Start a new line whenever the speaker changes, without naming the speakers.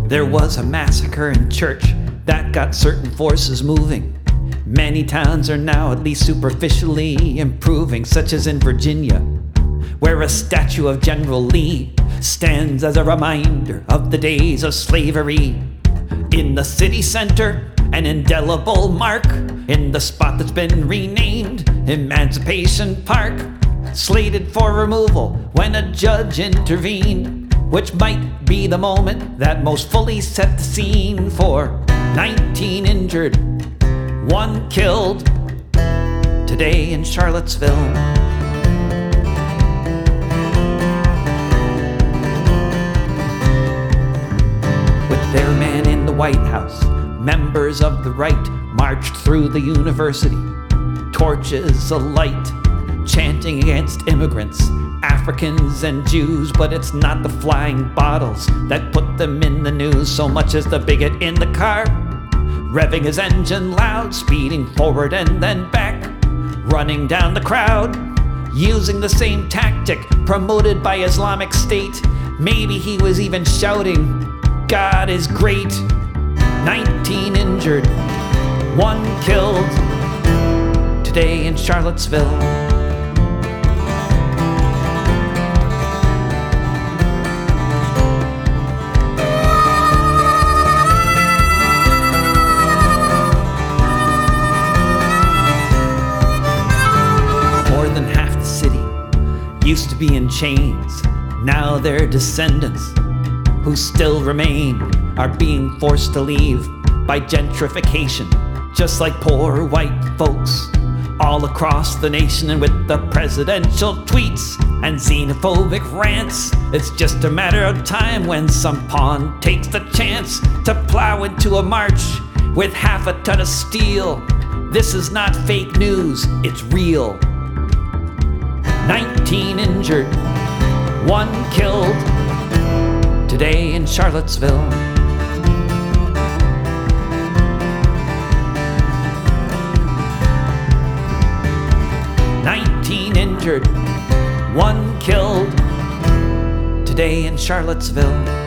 There was a massacre in church that got certain forces moving. Many towns are now at least superficially improving, such as in Virginia, where a statue of General Lee stands as a reminder of the days of slavery. In the city center, an indelible mark in the spot that's been renamed Emancipation Park, slated for removal when a judge intervened, which might be the moment that most fully set the scene for 19 injured, 1 killed today in Charlottesville. With their man in the White House, members of the right marched through the university, torches alight, chanting against immigrants, Africans and Jews. But it's not the flying bottles that put them in the news so much as the bigot in the car, revving his engine loud, speeding forward and then back, running down the crowd, using the same tactic promoted by Islamic State. Maybe he was even shouting, "God is great." 19 injured, 1 killed today in Charlottesville. More than half the city used to be in chains. Now their descendants, who still remain, are being forced to leave by gentrification, just like poor white folks all across the nation. And with the presidential tweets and xenophobic rants, it's just a matter of time when some pawn takes the chance to plow into a march with half a ton of steel. This is not fake news, it's real. 19 injured, 1 killed today in Charlottesville. 19 injured, 1 killed today in Charlottesville.